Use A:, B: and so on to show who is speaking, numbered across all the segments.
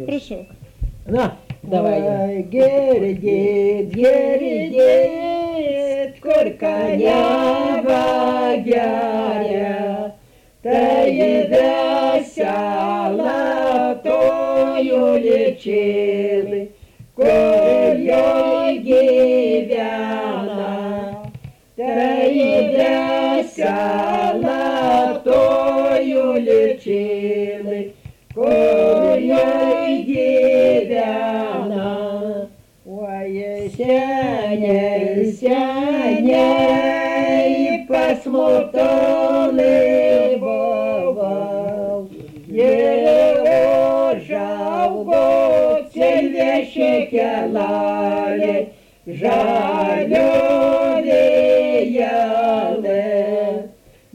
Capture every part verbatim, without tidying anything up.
A: Прошу.
B: На, давай.
C: Ой, гердит, гердит, корканява гяря, та еда сяла, тою лечили, кольой гивяна, та еда сяла, тою лечили, кольой гивяна. Ой, сяня, сяня, и посмотрели бывал, ежал год, сельвещик ялали, жалюли ялы,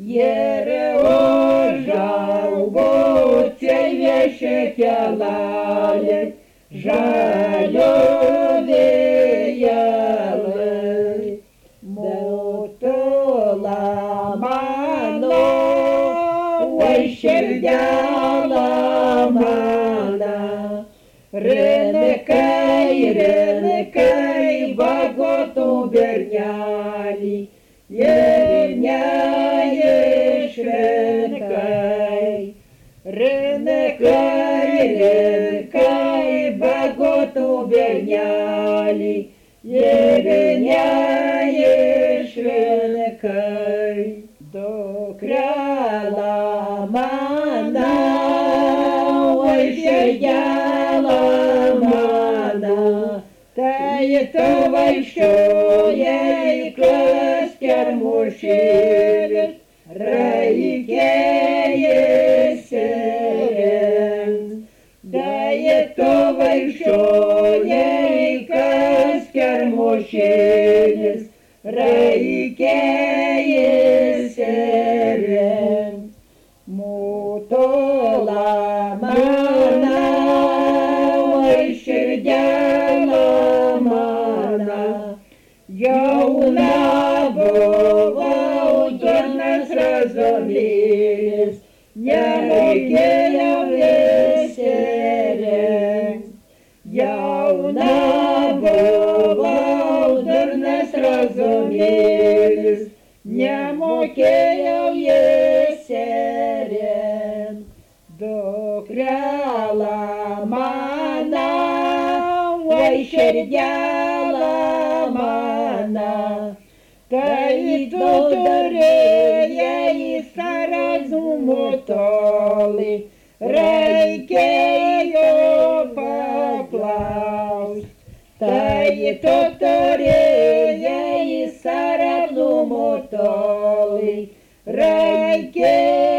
C: ежал год, сельвещик ялали, жалюли ялы, мутула мано, ой, щердяла мана, рынкай, рынкай, баготу берняли, ерняешь рынкай, рынкай, рынкай, баготу берняли, ерняешь рынкай. До кряла мана, ой, щадяла мана, та й то вайшо ей костер мушили, райке серен. Да й то вайшо ей костер мушили, райке серен. Мутола мана, ой, щердяла мана, я уна бова, удорно сразумелись, я райке серен. Я уна бова, удорно сразумелись, не мокеяв есерен. До кряла мана, ой, щердяла мана, та й туторея і саразуму толи, рейкею поплавсь. Та й туторея і саразуму толи, рейкею